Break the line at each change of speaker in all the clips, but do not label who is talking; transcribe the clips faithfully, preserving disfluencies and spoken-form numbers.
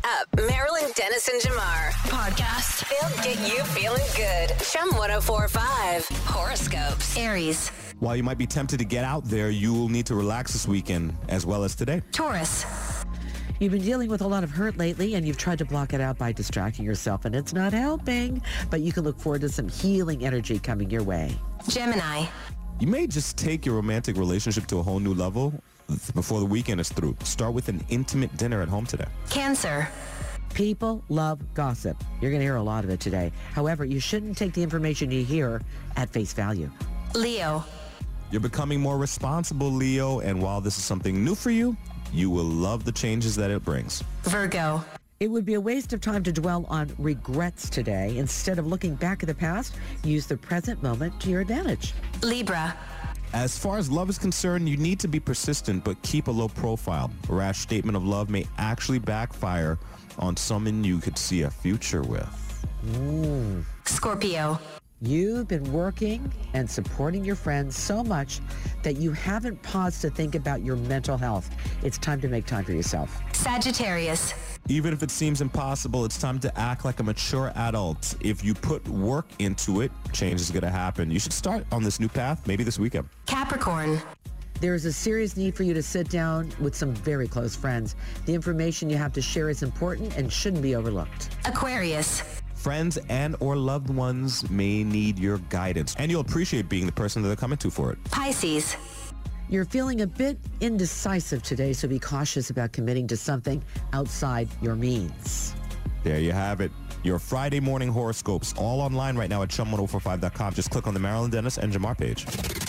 up. Marilyn Dennis and Jamar. Podcast. They'll get you feeling good. Chum one oh four point five. Horoscopes. Aries.
While you might be tempted to get out there, you will need to relax this weekend as well as today.
Taurus.
You've been dealing with a lot of hurt lately, and you've tried to block it out by distracting yourself, and it's not helping. But you can look forward to some healing energy coming your way.
Gemini.
You may just take your romantic relationship to a whole new level before the weekend is through. Start with an intimate dinner at home today.
Cancer.
People love gossip. You're going to hear a lot of it today. However, you shouldn't take the information you hear at face value.
Leo.
You're becoming more responsible, Leo, and while this is something new for you, you will love the changes that it brings.
Virgo.
It would be a waste of time to dwell on regrets today. Instead of looking back at the past, use the present moment to your advantage.
Libra.
As far as love is concerned, you need to be persistent, but keep a low profile. A rash statement of love may actually backfire on someone you could see a future with.
Ooh.
Scorpio.
You've been working and supporting your friends so much that you haven't paused to think about your mental health. It's time to make time for yourself.
Sagittarius.
Even if it seems impossible, it's time to act like a mature adult. If you put work into it, change is going to happen. You should start on this new path, maybe this weekend.
Capricorn.
There is a serious need for you to sit down with some very close friends. The information you have to share is important and shouldn't be overlooked.
Aquarius.
Friends and or loved ones may need your guidance, and you'll appreciate being the person that they're coming to for it.
Pisces.
You're feeling a bit indecisive today, so be cautious about committing to something outside your means.
There you have it. Your Friday morning horoscopes, all online right now at chum one oh four five dot com. Just click on the Marilyn Dennis and Jamar page.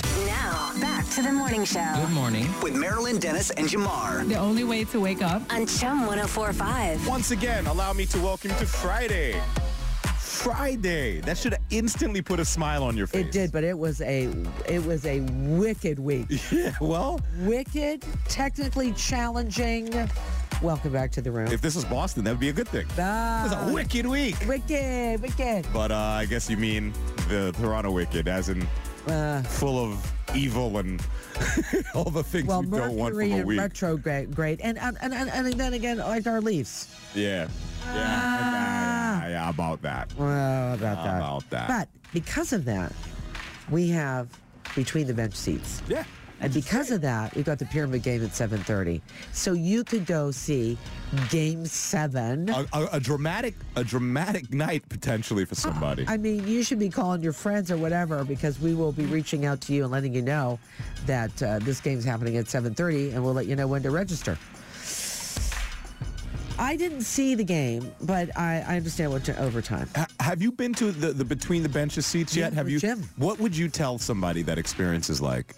Now, back to the morning show.
Good morning.
With Marilyn Dennis and Jamar.
The only way to wake up.
On Chum one oh four point five.
Once again, allow me to welcome you to Friday. Friday. That should instantly put a smile on your face.
It did, but it was a it was a wicked week.
Yeah, well,
Wicked, technically challenging. Welcome back to the room.
if this was Boston, that would be a good thing.
Ah,
It was a wicked week.
wicked, wicked.
But uh, I guess you mean the Toronto Wicked, as in
Uh,
full of evil and all the things
well,
you don't want
Mercury
from a
in
week.
retrograde, great, and and, and and and then again, like our Leafs.
Yeah. Yeah.
Ah.
yeah, yeah, about that.
Well, about that.
About that.
But because of that, we have between the bench seats.
Yeah.
And because of that, we got the Pyramid Game at seven thirty. So you could go see Game seven.
A, a, a dramatic, a dramatic night potentially for somebody.
I mean, you should be calling your friends or whatever, because we will be reaching out to you and letting you know that uh, this game's happening at seven thirty, and we'll let you know when to register. I didn't see the game, but I, I understand what to overtime.
Ha- have you been to the, the between the benches seats yet?
Yeah,
have
with
you?
Jim.
What would you tell somebody that experience is like?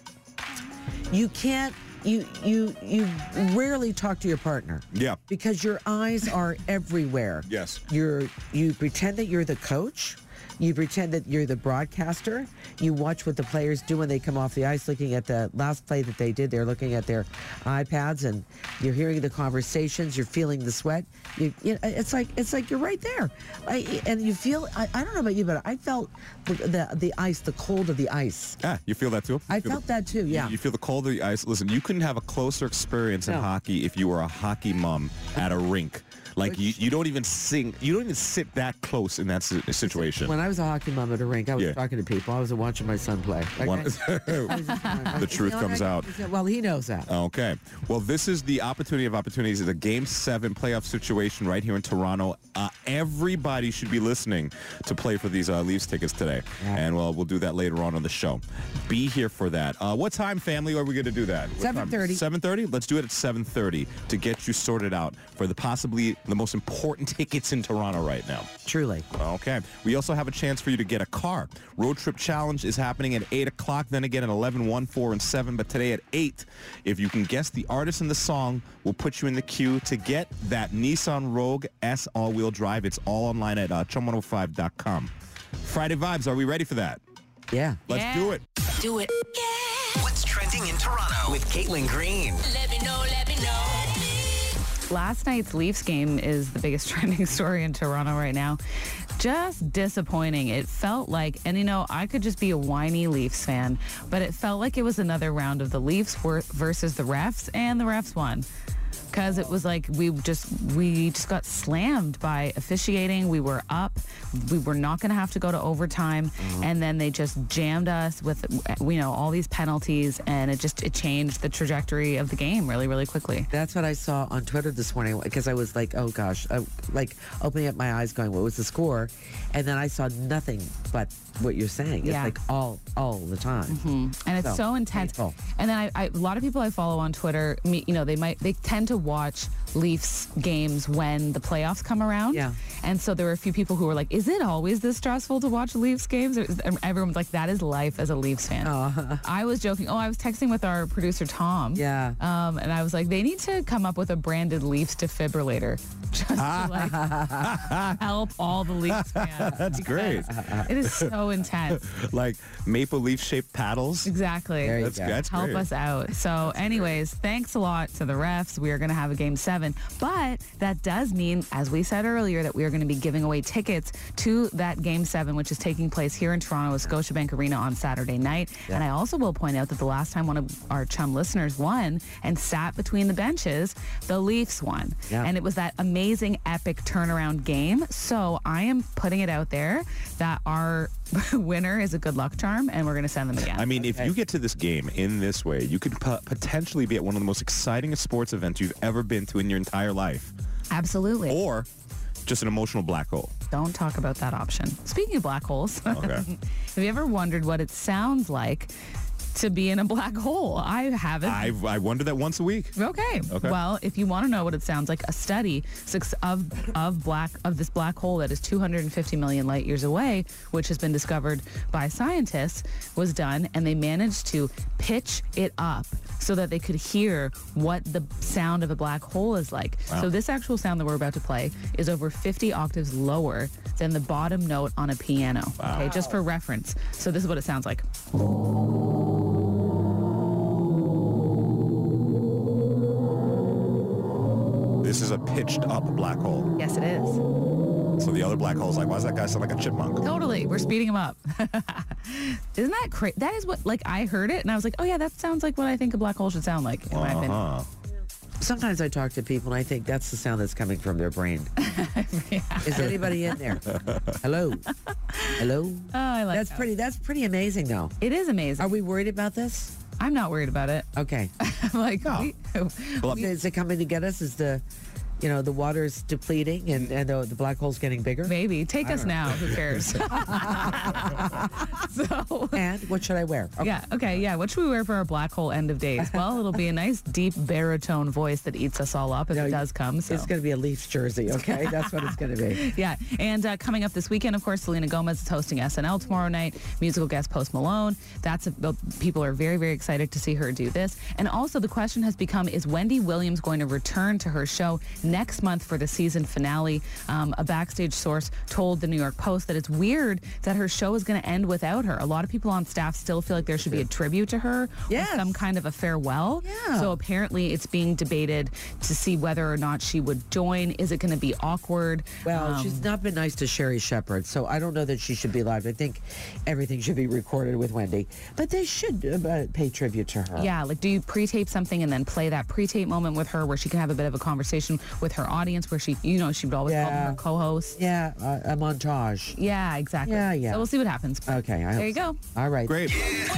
You can't, you, you, you rarely talk to your partner.
Yeah.
Because your eyes are everywhere.
Yes.
You're, you pretend that you're the coach. You pretend that you're the broadcaster. You watch what the players do when they come off the ice, looking at the last play that they did. They're looking at their iPads, and you're hearing the conversations. You're feeling the sweat. You, you know, it's like it's like you're right there, I, and you feel. I, I don't know about you, but I felt the, the the ice, the cold of the ice.
Ah, you feel that too? You
I
feel
felt
the,
that too. Yeah.
You, you feel the cold of the ice. Listen, you couldn't have a closer experience in
No.
hockey if you were a hockey mom at a rink. Like you, you don't even sing. You don't even sit that close in that si- situation.
When I was a hockey mom at a rink, I was
Yeah.
talking to people. I wasn't watching my son play. Like,
One-
I- I was just- I-
The truth
you know,
comes
I-
out.
Well, he knows that.
Okay. Well, this is the opportunity of opportunities. It's a Game seven playoff situation right here in Toronto. Uh, everybody should be listening to play for these uh, Leafs tickets today.
Yeah.
And well, we'll do that later on on the show. Be here for that. Uh, what time, family, are we going to do that?
seven thirty.
seven thirty? Let's do it at seven thirty to get you sorted out for the possibly the most important tickets in Toronto right now.
Truly.
Okay. We also have a chance for you to get a car. Road Trip Challenge is happening at eight o'clock, then again at eleven, one, four, and seven. But today at eight, if you can guess the artist and the song, we'll put you in the queue to get that Nissan Rogue S all-wheel drive. It's all online at uh, chum one oh five dot com. Friday Vibes, are we ready for that?
Yeah.
Let's
Yeah.
do it.
Do it. Yeah.
What's trending in Toronto with Caitlin Green?
Let me know, let me know.
Last night's Leafs game is the biggest trending story in Toronto right now. Just disappointing. It felt like, and you know, I could just be a whiny Leafs fan, but it felt like it was another round of the Leafs wor- versus the refs, and the refs won. because it was like we just we just got slammed by officiating. We were up. We were not going to have to go to overtime, mm-hmm. and then they just jammed us with, you know, all these penalties, and it just it changed the trajectory of the game really, really quickly.
That's what I saw on Twitter this morning, because I was like, oh gosh, I, like opening up my eyes going, what was the score? And then I saw nothing but what you're saying. It's
Yeah.
like all all the time.
Mm-hmm. And it's so,
So,
intense.
painful.
And then I, I, a lot of people I follow on Twitter, me, you know, they might they tend to watch Leafs games when the playoffs come around.
Yeah.
And so there were a few people who were like, "Is it always this stressful to watch Leafs games?" And everyone's like, "That is life as a Leafs fan."
Uh,
I was joking. Oh, I was texting with our producer Tom.
Yeah.
Um, and I was like, they need to come up with a branded Leafs defibrillator just to like help all the Leafs fans.
That's great.
It is so intense.
Like maple leaf shaped paddles.
Exactly.
There you
That's
go.
that's
Help
great.
us out. So anyways, thanks a lot to the refs. We are going to have a game seven, but that does mean, as we said earlier, that we are going to be giving away tickets to that game seven, which is taking place here in Toronto at Scotiabank Arena on Saturday night.
Yeah.
And I also will point out that the last time one of our chum listeners won and sat between the benches, the Leafs won.
Yeah.
And it was that amazing, epic turnaround game. So I am putting it out there that our winner is a good luck charm, and we're going to send them again.
I mean, if
Okay.
you get to this game in this way, you could po- potentially be at one of the most exciting sports events you've ever been to in your entire life,
Absolutely.
or just an emotional black hole.
Don't talk about that option. Speaking of black holes,
Okay.
have you ever wondered what it sounds like to be in a black hole? I haven't.
I I wonder that once a week.
Okay.
Okay.
Well, if you want to know what it sounds like, a study six of of black of this black hole that is two hundred fifty million light years away, which has been discovered by scientists, was done, and they managed to pitch it up so that they could hear what the sound of a black hole is like.
Wow.
So this actual sound that we're about to play is over fifty octaves lower than the bottom note on a piano. Okay, just for reference. So this is what it sounds like.
This is a pitched up black hole.
Yes, it is.
So the other black hole's like, why does that guy sound like a chipmunk?
Totally. We're speeding them up. Isn't that crazy? That is what, like, I heard it and I was like, oh, yeah, that sounds like what I think a black hole should sound like, in my opinion.
Uh-huh.
Sometimes I talk to people and I think that's the sound that's coming from their brain. Is anybody in there? Hello? Hello?
Oh, I like
That's
that.
pretty that's pretty amazing though.
It is amazing.
Are we worried about this?
I'm not worried about it.
Okay.
I'm like,
No.
we-
Well,
Is it coming to get us? Is the you know, the water's depleting and, and the, the black hole's getting bigger?
maybe. Take us now. Who cares? so...
And what should I wear? Okay.
Yeah, okay, yeah. What should we wear for our black hole end of days? Well, it'll be a nice, deep baritone voice that eats us all up if
No,
it does come. So.
It's going to be a Leafs jersey, okay? That's what it's going to be.
Yeah, and uh, coming up this weekend, of course, Selena Gomez is hosting S N L tomorrow night. Musical guest Post Malone. That's a, people are very, very excited to see her do this. And also, the question has become: is Wendy Williams going to return to her show next month for the season finale? Um, a backstage source told the New York Post that it's weird that her show is going to end without her. A lot of people on staff still feel like there should be a tribute to her,
Yes.
or some kind of a farewell.
Yeah.
So apparently, it's being debated to see whether or not she would join. Is it going to be awkward?
Well,
Um,
she's not been nice to Sherry Shepherd, so I don't know that she should be live. I think everything should be recorded with Wendy, but they should uh, pay tribute to her.
Yeah, like do you pre-tape something and then play that pre-tape moment with her where she can have a bit of a conversation with her audience where she, you know, she would always call them
Yeah.
her co-host.
Yeah, uh, a montage.
Yeah, exactly.
Yeah, yeah.
So we'll see what happens.
Okay, I
There
hope
you
so.
go.
All right.
Great.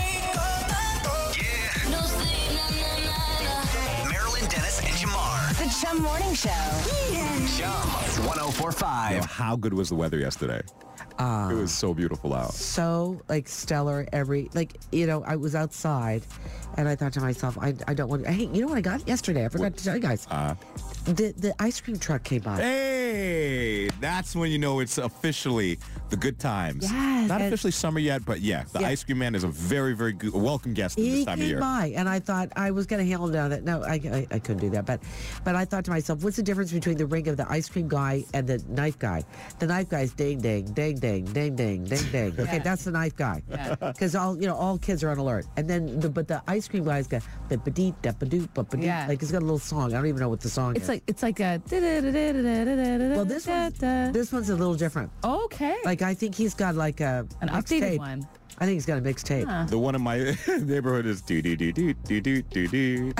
Marilyn Dennis and Jamar.
The Chum Morning Show.
Chum one oh four point five.
How good was the weather yesterday?
Uh,
It was so beautiful out.
so like stellar every like you know I was outside and I thought to myself I, I don't want hey you know what I got yesterday I forgot to tell you guys
Uh,
the the ice cream truck came by.
hey, that's when you know it's officially the good times.
Yes,
Not
and-
officially summer yet, but yeah, the
Yeah.
ice cream man is a very, very good, welcome guest at
He
this time of
came
year.
by, and I thought I was going to handle down that. No, I, I, I couldn't do that. But, but I thought to myself, what's the difference between the ring of the ice cream guy and the knife guy? The knife guy's ding, ding, ding, ding, ding, ding, ding, ding. Okay, that's the knife guy.
Yeah.
Because all you know, all kids are on alert. And then, the, but the ice cream guy's got ba-ba-dee, da-ba-doo, ba-ba-dee.
Yeah.
Like he's got a little song. I don't even know what the song
It's
is.
like it's like a. Well,
well, this one's, this one's a little different.
Okay.
Like I think he's got like a a
An
mixtape.
updated one.
I think he's got a mixtape.
Huh.
The one in my neighborhood is do do do do do do do do.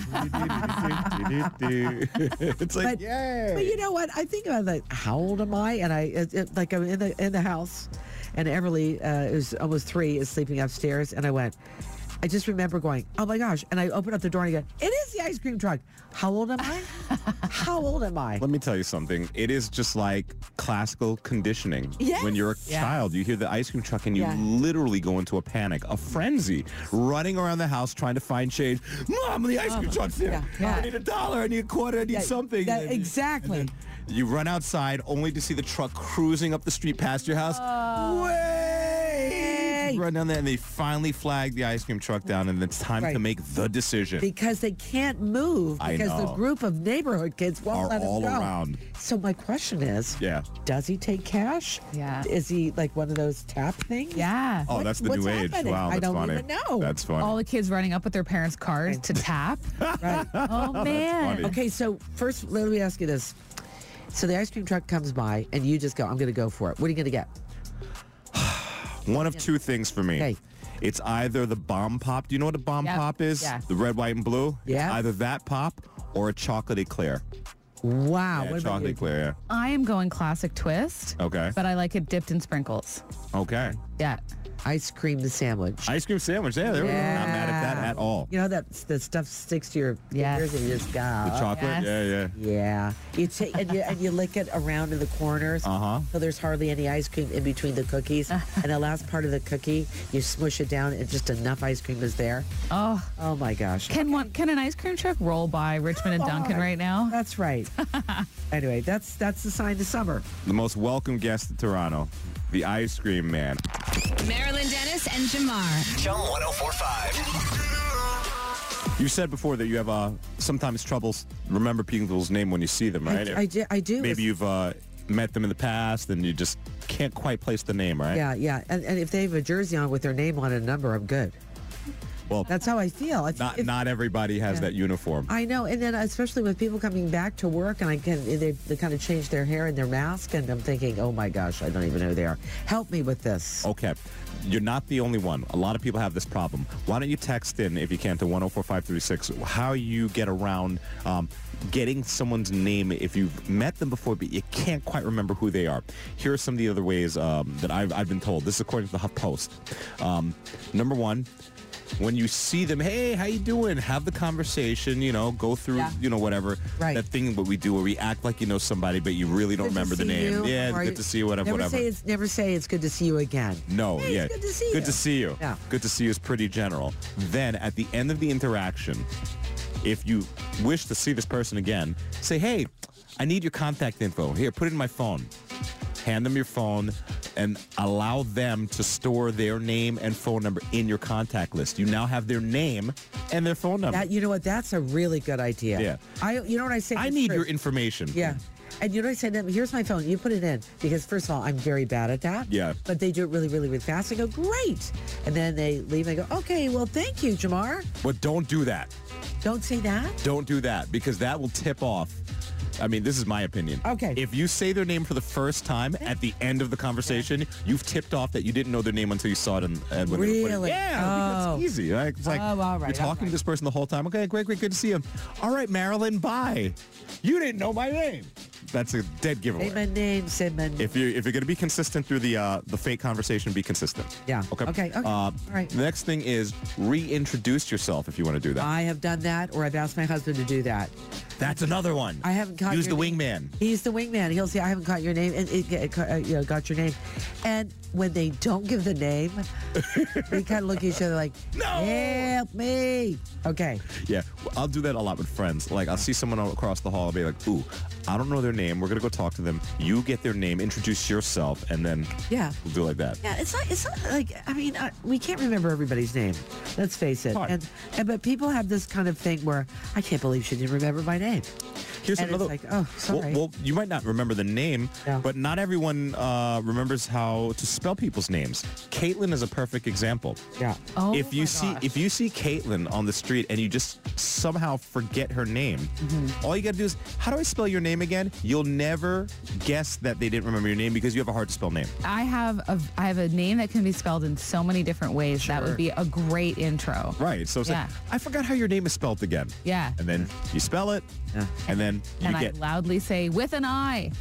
It's like,
But,
yay.
but you know what? I think about like, how old am I? And I it, it, like I'm in the in the house, and Everly uh, is almost three, is sleeping upstairs, and I went. I just remember going, oh my gosh! And I opened up the door and I go, it is the ice cream truck. How old am I? How old am I?
Let me tell you something. It is just like classical conditioning.
Yes.
When you're a
Yes.
child, you hear the ice cream truck and you
Yeah.
literally go into a panic, a frenzy, running around the house trying to find change. Mom, the ice cream truck's here.
Yeah. Yeah.
I need a dollar. I need a quarter. I need
Yeah,
something.
that-
And then-
exactly.
and then you run outside only to see the truck cruising up the street past your house. Way! Run down there and they finally flag the ice cream truck down and it's time
Right.
to make the decision.
Because they can't move
I
because the
know.
group of neighborhood kids won't
Are
let him
all
go.
around.
So my question is,
Yeah.
does he take cash?
Yeah.
Is he like one of those tap things?
Yeah.
Oh,
What-
that's the
what's
new age.
happening?
Wow,
I
that's
don't
funny.
even know.
That's funny.
All the kids running up with their parents' cars to tap.
Right.
Oh, man.
funny.
Okay, so first, let me ask you this. So the ice cream truck comes by, and you just go, I'm going to go for it. What are you going to get?
One of two things for me.
Okay.
It's either the bomb pop. Do you know what a bomb
Yep.
pop is?
Yeah.
The red, white, and blue?
Yeah.
It's either that pop or a chocolate eclair.
Wow.
Yeah,
what about
chocolate
you?
eclair,
I am going classic twist.
yeah. Okay.
But I like it dipped in sprinkles.
Okay.
Yeah.
Ice cream the sandwich.
Ice cream sandwich. Yeah, there we go. Not mad at that at all.
You know that that stuff sticks to your
Yes.
fingers and you just go.
The chocolate?
yes.
Yeah, yeah.
Yeah. You take and you, and you lick it around in the corners.
Uh-huh.
So there's hardly any ice cream in between the cookies. And the last part of the cookie, you smush it down and just enough ice cream is there.
Oh,
Oh my gosh.
can one can an ice cream truck roll by Richmond and Duncan right now?
That's right. Anyway, that's that's the sign to summer.
The most welcome guest to Toronto, the ice cream man.
Marilyn Dennis and Jamar.
Chum one oh four point five.
You said before that you have uh, sometimes troubles remember people's name when you see them, right?
I, I, do- I do.
Maybe you've uh, met them in the past and you just can't quite place the name, right?
Yeah, yeah. And, and if they have a jersey on with their name on and a number, I'm good.
Well,
That's how I feel. If-
not
if-
not everybody has
Yeah.
that uniform.
I know, and then especially with people coming back to work, and I can they, they kind of change their hair and their mask, and I'm thinking, oh my gosh, I don't even know who they are. Help me with this.
Okay. You're not the only one. A lot of people have this problem. Why don't you text in, if you can, to one oh four five three six, how you get around um, getting someone's name if you've met them before, but you can't quite remember who they are. Here are some of the other ways um, that I've, I've been told. This is according to the HuffPost. Um, number one, when you see them, hey, how you doing? Have the conversation, you know, go through,
Yeah.
you know, whatever.
Right.
That thing what we do where we act like you know somebody, but you really don't
Good to
remember the
see
name.
you.
Yeah,
How are
good
you?
to see you, whatever,
Never
whatever.
say it's never say it's good to see you again.
No,
Hey,
yeah.
it's good to see
Good
you.
to see you.
Yeah.
Good to see you is pretty general. Then at the end of the interaction, if you wish to see this person again, say, hey, I need your contact info. Here, put it in my phone. Hand them your phone and allow them to store their name and phone number in your contact list. You now have their name and their phone number.
That you know what? That's a really good idea.
Yeah.
I you know what I say?
I
to
need
Chris?
your information.
Yeah. And you know what I said to them? Here's my phone. You put it in. Because first of all, I'm very bad at that.
Yeah.
But they do it really, really, really fast. I go, great. And then they leave and I go, okay, well, thank you, Jamar.
But don't do that.
Don't say that.
Don't do that because that will tip off. I mean, this is my opinion.
Okay.
If you say their name for the first time at the end of the conversation, you've tipped off that you didn't know their name until you saw it in, uh, when they were putting-
Really?
Yeah,
Oh.
because it's easy. Right? It's like
Oh, all right,
you're talking
all
to
right.
this person the whole time. Okay, great, great, good to see you. All right, Marilyn, bye. You didn't know my name. That's a dead giveaway.
Say my name, say my name.
If you're if you're going to be consistent through the uh, the fake conversation, be consistent.
Yeah.
Okay.
Okay, okay.
Uh,
All right.
The next thing is reintroduce yourself if you want to do that.
I have done that, or I've asked my husband to do that.
That's another one.
I haven't caught
Use
your
the
name.
wingman.
He's the wingman. He'll say, I haven't caught your name, and it, it, uh, you know, got your name. And when they don't give the name, we kind of look at each other like,
No!
help me. Okay.
Yeah, well, I'll do that a lot with friends. Like, I'll see someone across the hall, I'll be like, ooh, I don't know their name. We're going to go talk to them. You get their name, introduce yourself, and then
Yeah.
we'll do it like that.
Yeah, it's not. It's not like. I mean, uh, we can't remember everybody's name. Let's face it.
Hard.
And, and but people have this kind of thing where I can't believe she didn't remember my name. name.
Here's
And
another.
it's like, oh, sorry.
Well, well, you might not remember the name,
Yeah.
but not everyone uh, remembers how to spell people's names. Caitlin is a perfect example.
Yeah.
Oh,
if you
my
see
gosh.
if you see Caitlin on the street and you just somehow forget her name,
Mm-hmm.
all you got to do is, how do I spell your name again? You'll never guess that they didn't remember your name because you have a hard to spell name.
I have a I have a name that can be spelled in so many different ways. That
Sure.
would be a great intro.
Right. So it's
Yeah.
like, I forgot how your name is spelled again.
Yeah.
And then you spell it,
Yeah.
and then you
And I
get.
loudly say with an I.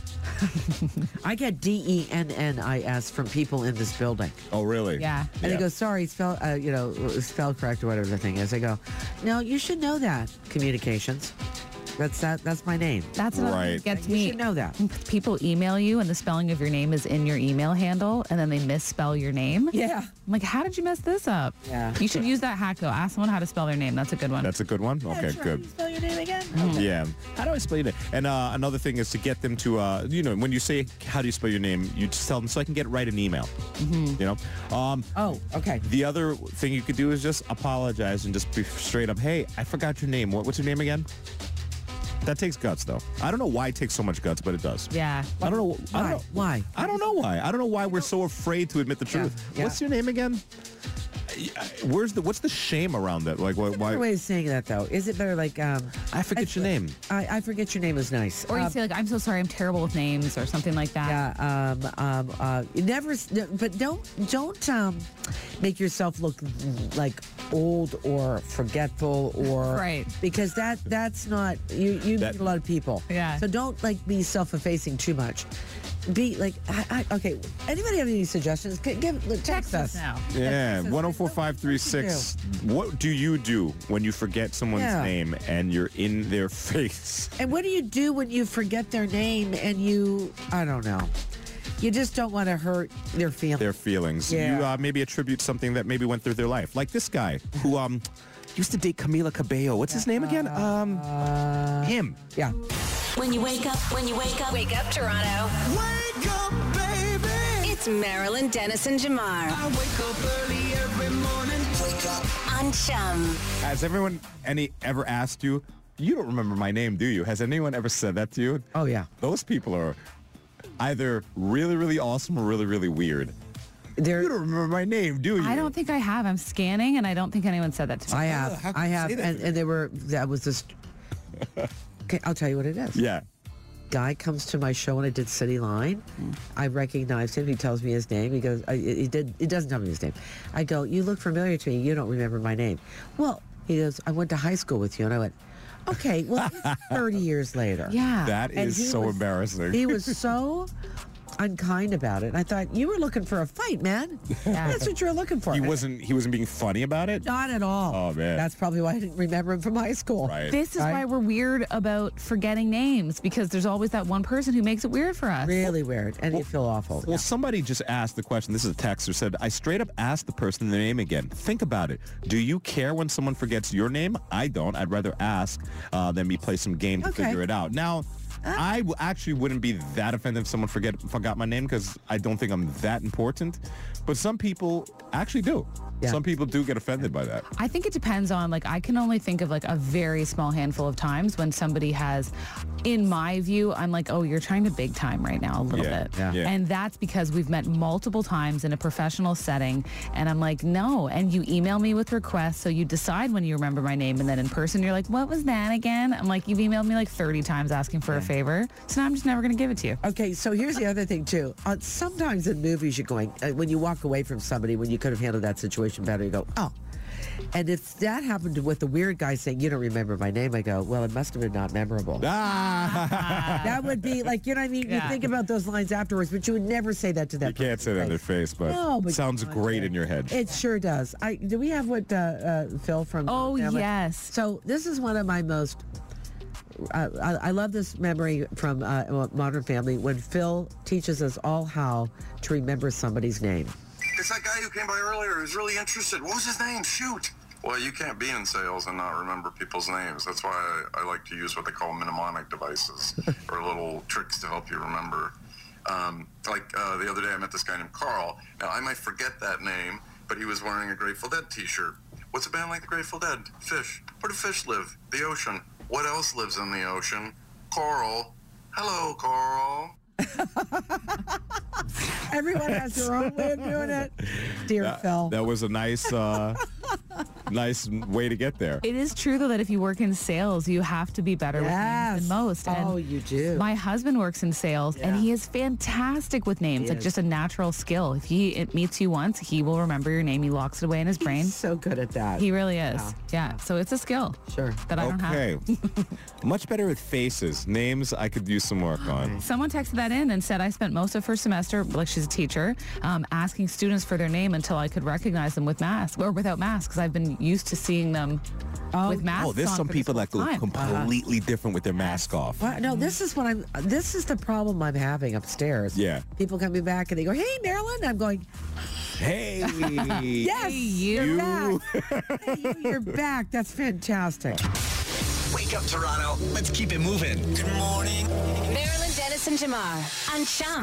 I get D E N N I S from people in this building.
Oh, really?
Yeah.
And
Yeah.
they go, sorry, spell, uh, you know, spell correct or whatever the thing is. I go, no, you should know that. Communications. That's that. That's my name.
That's what
Right.
gets
You
me.
should know that.
People email you and the spelling of your name is in your email handle and then they misspell your name.
Yeah.
I'm like, how did you mess this up?
Yeah.
You should use that hack though. Ask someone how to spell their name. That's a good one.
That's a good one. Okay,
Sure.
good.
You spell your name again?
Yeah. How do I spell your name? And uh, another thing is to get them to, uh, you know, when you say, how do you spell your name, you just tell them so I can get it right in email. You know? Um,
Oh, okay.
the other thing you could do is just apologize and just be straight up, hey, I forgot your name. What, what's your name again? That takes guts, though. I don't know why it takes so much guts, but it does.
Yeah.
I don't know. I don't
Why?
know.
Why?
I don't know why. I don't know why we're so afraid to admit the
Yeah,
truth.
yeah.
What's your name again? Where's the what's the shame around that? Like, why?
Another
why
way of saying that, though, is it better like, um,
I forget your name.
I, I forget your name is nice.
Or you
Um,
say like, I'm so sorry, I'm terrible with names or something like that.
Yeah, um, um, uh, you never, s- but don't don't um, make yourself look like old or forgetful or
Right.
because that that's not you. You
That-
meet a lot of people,
Yeah.
So don't like be self-effacing too much. Be like, I, I, okay. Anybody have any suggestions? G- Give text,
Text us
us
now.
Yeah,
Text us.
one oh four five three six. What do you do when you forget someone's
Yeah.
name and you're in their face?
And what do you do when you forget their name and you, I don't know, you just don't want to hurt their feelings?
Their feelings.
Yeah.
You uh, maybe attribute something that maybe went through their life. Like this guy who um used to date Camila Cabello. What's his name again? Um,
Uh,
him.
yeah.
When you wake up, when you wake up, wake up, Toronto.
Wake up, baby.
It's Marilyn Dennis and Jamar
I wake up early every morning. Wake up.
on Chum.
Has everyone any ever asked you? You don't remember my name, do you? Has anyone ever said that to you?
Oh yeah.
Those people are either really, really awesome or really, really weird.
There.
You don't remember my name, do you?
I don't think I have. I'm scanning and I don't think anyone said that to me.
I have.
how can
I
you
have.
say that
And,
to me?
and they were, that was just, okay, I'll tell you what it is.
Yeah.
Guy comes to my show and I did City Line. I recognized him. He tells me his name. He goes, I, he did, he doesn't tell me his name. I go, you look familiar to me. You don't remember my name. Well, he goes, I went to high school with you. And I went, okay, well, thirty years later.
Yeah.
That
And
is
he
so
was-
embarrassing.
He was so unkind about it. And I thought, you were looking for a fight, man. That's what you were looking for.
He wasn't. He wasn't being funny about it.
Not at all.
Oh, man.
That's probably why I didn't remember him from high school.
Right.
This is
Right.
why we're weird about forgetting names because there's always that one person who makes it weird for us.
Really weird. And you feel awful.
Well, somebody just asked the question. This is a texter said, I straight up asked the person their name again. Think about it. Do you care when someone forgets your name? I don't. I'd rather ask uh, than me play some game to
Okay.
figure it out. Now, I w- actually wouldn't be that offended if someone forget forgot my name because I don't think I'm that important. But some people actually do.
Yeah.
Some people do get offended by that.
I think it depends on, like, I can only think of like a very small handful of times when somebody has, in my view, I'm like, oh, you're trying to big time right now a little
Yeah,
bit.
yeah. Yeah.
And that's because we've met multiple times in a professional setting. And I'm like, no. And you email me with requests. So you decide when you remember my name. And then in person, you're like, what was that again? I'm like, you've emailed me like thirty times asking for a favor. So now I'm just never going to give it to you.
Okay, so here's the other thing too. Uh, sometimes in movies, you're going uh, when you walk away from somebody when you could have handled that situation better. You go, oh. And if that happened with the weird guy saying, "You don't remember my name," I go, "Well, it must have been not memorable."
Ah!
That would be like, you know what I mean?
Yeah.
You think about those lines afterwards, but you would never say that to them.
You can't say that in their face, but,
No, but
it sounds
come on,
great
Jay.
in your head.
It sure does. I do. We have what uh, uh, Phil from
Oh,
Family?
yes.
So this is one of my most. Uh, I, I love this memory from uh, Modern Family when Phil teaches us all how to remember somebody's name.
It's that guy who came by earlier who's really interested. What was his name? Shoot. Well, you can't be in sales and not remember people's names. That's why I, I like to use what they call mnemonic devices or little tricks to help you remember. Um, like uh, the other day I met this guy named Carl. Now, I might forget that name, but he was wearing a Grateful Dead t-shirt. What's a band like the Grateful Dead? Fish. Where do fish live? The ocean. What else lives in the ocean? Coral. Hello, Coral.
Everyone has their own way of doing it. Dear
That,
Phil.
that was a nice, uh, nice way to get there.
It is true, though, that if you work in sales, you have to be better with names than most. And
oh, you do.
my husband works in sales, and
Yeah.
he is fantastic with names.
He
like
is.
just a natural skill. If he it meets you once, he will remember your name. He locks it away in his brain.
He's so good at that.
He really is.
Yeah.
Yeah. So it's a skill
Sure.
that I don't have.
Okay. Much better with faces. Names, I could use some work on.
Someone texted that in and said I spent most of first semester, like she's a teacher, um, asking students for their name until I could recognize them with masks or without masks. I've been used to seeing them with masks
Oh, there's
on
some
for this
people
whole
that look
time.
completely different with their mask off.
Well, no, this is what I'm. This is the problem I'm having upstairs.
Yeah.
People coming back and they go, "Hey, Marilyn," I'm going,
Hey.
"Yes,
you.
you're back. Hey, you, you're back. That's fantastic."
Wake up, Toronto. Let's keep it moving. Good morning.
Marilyn Dennis and Jamar on Chum.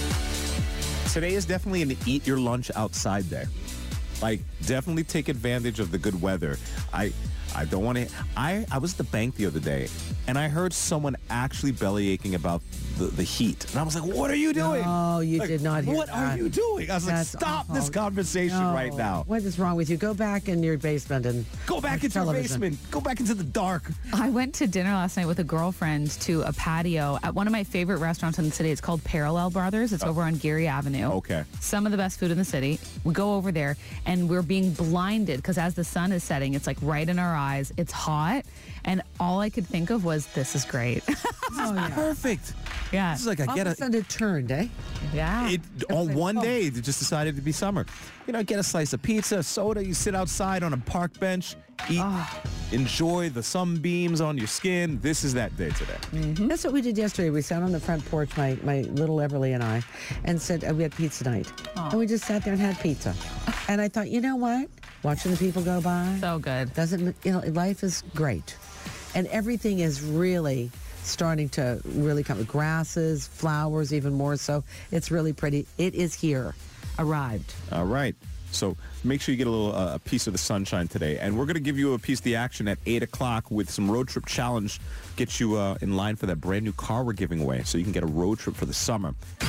Today is definitely an eat your lunch outside day. Like, definitely take advantage of the good weather. I I don't want to... I, I was at the bank the other day, and I heard someone actually belly aching about the, the heat. And I was like, what are you doing?
Oh, you
Like,
did not hear
What
that.
are you doing? I was
That's
like, stop this
awful.
conversation
No.
right now.
What is wrong with you? Go back in your basement and
Go back
watch
into your
television.
basement. Go back into the dark.
I went to dinner last night with a girlfriend to a patio at one of my favorite restaurants in the city. It's called Parallel Brothers. It's over on Geary Avenue.
Okay.
Some of the best food in the city. We go over there and we're being blinded because as the sun is setting, it's like right in our eyes. It's hot. And all I could think of was, this is great.
Oh, yeah.
Perfect.
yeah.
This is like I
All
get
of
a...
a sudden it turned, eh?
yeah.
It, on
like,
one
oh.
day, it just decided to be summer. You know, get a slice of pizza, soda, you sit outside on a park bench, eat, enjoy the sunbeams on your skin. This is that day today.
That's what we did yesterday. We sat on the front porch, my, my little Everly and I, and said, uh, we had pizza night. And we just sat there and had pizza. And I thought, you know what? Watching the people go by.
so good.
Doesn't, you know, life is great. And everything is really starting to really come. Grasses, flowers, even more so. It's really pretty. It is here. Arrived.
All right. So make sure you get a little uh, a piece of the sunshine today. And we're going to give you a piece of the action at eight o'clock with some road trip challenge. Get you uh, in line for that brand new car we're giving away so you can get a road trip for the summer.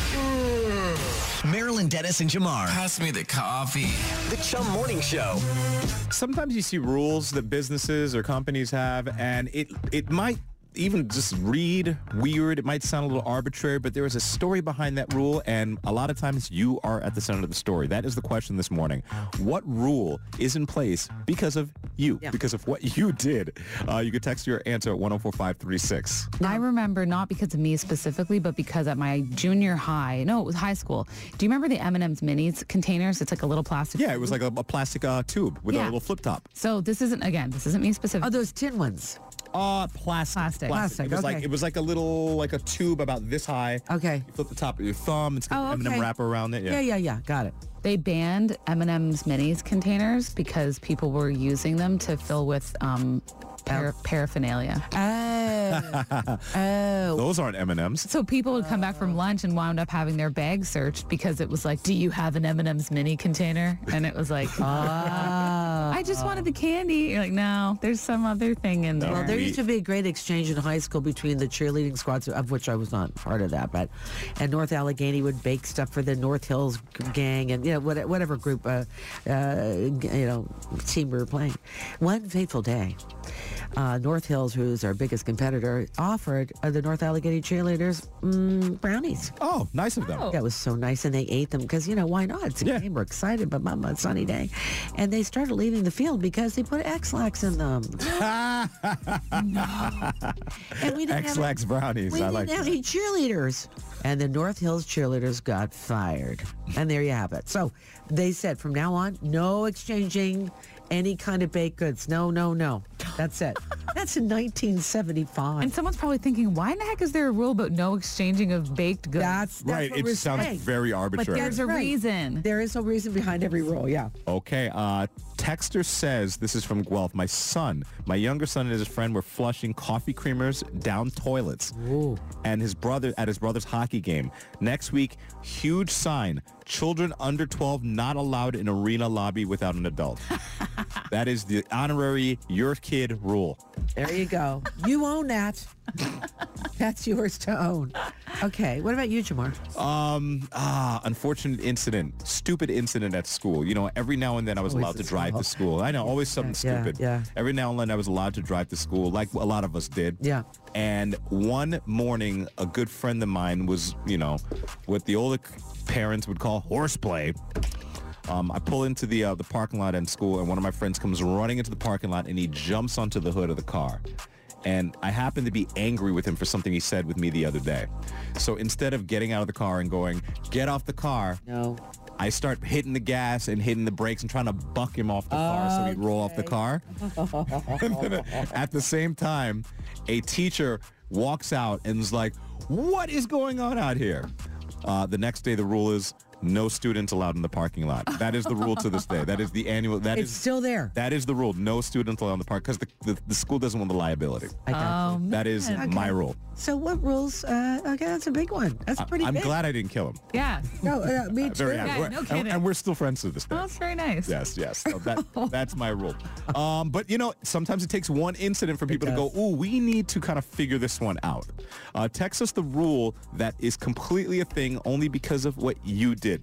Marilyn Dennis and Jamar.
Pass me the coffee.
The Chum Morning Show.
Sometimes you see rules that businesses or companies have, and it it might even just read weird. It might sound a little arbitrary, but there is a story behind that rule, and a lot of times you are at the center of the story. That is the question this morning. What rule is in place because of you,
Yeah.
because of what you did? Uh, you can text your answer at one oh four five three six.
I remember not because of me specifically, but because at my junior high, no, it was high school. Do you remember the M and M's minis containers? It's like a little plastic.
Yeah, it was like a, a plastic uh, tube with a
Yeah.
little flip top.
So this isn't, again, this isn't me
Oh,
specifically.
those tin ones.
Uh, plastic.
Plastic.
Plastic,
It was like
okay.
it was like a little like a tube about this high.
Okay.
You flip the top of your thumb. It's got
Oh,
an M and M
okay.
wrapper around it.
Yeah, yeah, yeah. Got it.
They banned M and M's minis containers because people were using them to fill with um, par- paraphernalia.
Oh. oh.
Those aren't M and M's.
So people would come back from lunch and wound up having their bags searched because it was like, do you have an M and M's mini container? And it was like,
Ah.
I just wanted the candy. You're like, no, there's some other thing in there.
Well, there
We-
used to be a great exchange in high school between the cheerleading squads, of which I was not part of that, but and North Allegheny would bake stuff for the North Hills gang and you know what- whatever group uh, uh, you know team we were playing. One fateful day, uh, North Hills, who's our biggest competitor, offered uh, the North Allegheny cheerleaders mm, brownies.
Oh, nice of them.
Oh.
That was so nice, and they ate them because you know why not? It's a
Yeah.
game. We're excited, but mama, it's a sunny day, and they started leaving the field because they put X-Lax in them. And we didn't have-
X-Lax brownies.
We
I
didn't
like
have
that.
any cheerleaders. And the North Hills cheerleaders got fired. And there you have it. So they said from now on, no exchanging any kind of baked goods. No, no, no. That's it. That's in nineteen seventy-five.
And someone's probably thinking, why in the heck is there a rule about no exchanging of baked goods?
that's, that's
Right,
what
it
we're
sounds
saying.
very
But
arbitrary.
There's a
right.
reason.
There is a reason behind every rule, yeah.
Okay, uh, Texter says, this is from Guelph, my son, my younger son and his friend were flushing coffee creamers down toilets.
Ooh.
And his brother, at his brother's hockey game. Next week, huge sign, children under twelve not allowed in arena lobby without an adult. That is the honorary your kid rule.
There you go. You own that. That's yours to own. Okay. What about you, Jamar?
Um, ah, unfortunate incident, stupid incident at school. You know, every now and then I was
Always
allowed to
at
drive
school.
to school. I know, always something
Yeah,
stupid.
yeah.
Every now and then I was allowed to drive to school, like a lot of us did.
Yeah.
And one morning, a good friend of mine was, you know, what the older parents would call horseplay. Um, I pull into the uh, the parking lot in school, and one of my friends comes running into the parking lot, and he jumps onto the hood of the car. And I happen to be angry with him for something he said with me the other day. So instead of getting out of the car and going, get off the car,
No.
I start hitting the gas and hitting the brakes and trying to buck him off the car so he'd roll off the car. And then at the same time, a teacher walks out and is like, what is going on out here? Uh, the next day, the rule is no students allowed in the parking lot. That is the rule to this day. That is the annual. That
It's
is
still there.
That is the rule. No students allowed in the park because the, the, the school doesn't want the liability.
I got
Oh,
you.
That is
man.
my rule.
So what rules? Uh, okay, that's a big one. That's pretty
I'm
big.
glad I didn't kill him.
Yeah.
No, uh, me too.
Very happy.
Yeah,
We're-
no
and-
kidding.
and, we're still friends to this day.
Oh, that's very nice.
Yes, yes. So that, that's my rule. Um, but, you know, sometimes it takes one incident for people to go,
does.
ooh, we need to kind of figure this one out. Uh, text us the rule that is completely a thing only because of what you did.